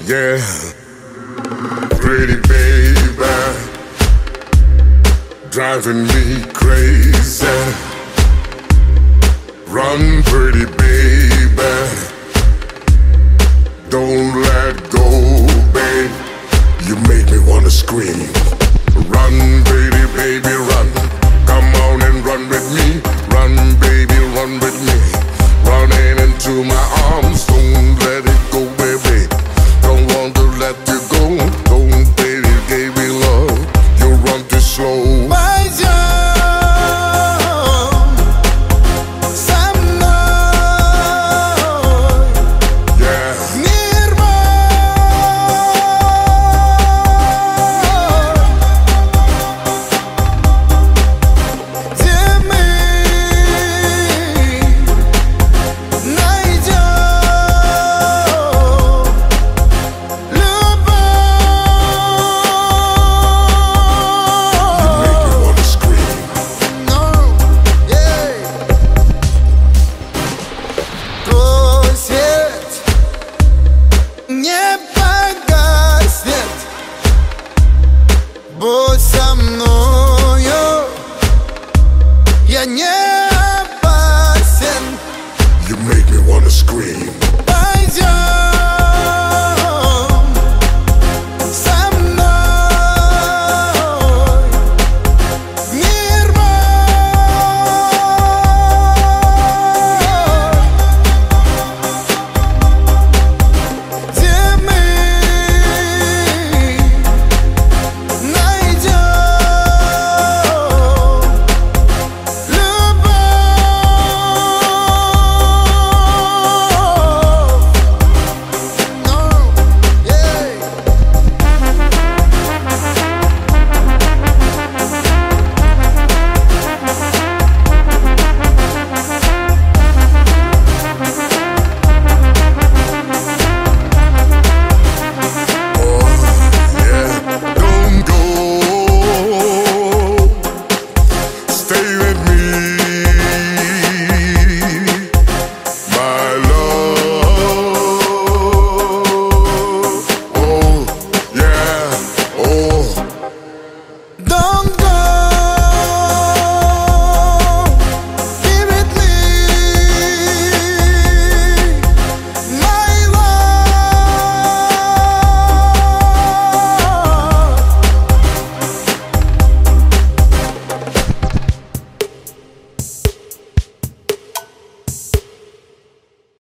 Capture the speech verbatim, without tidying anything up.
Yeah, pretty baby, driving me crazy. Run, pretty baby, don't let go, babe. You make me wanna scream. Run, pretty baby, run. Come on and run with me. Run, baby, run with me. Running into my arms, don't let it go, baby. Don't want to let you go. Don't, baby, give me love. You run too slow. Будь со мною, я не опасен. You make me wanna scream. Пойдем.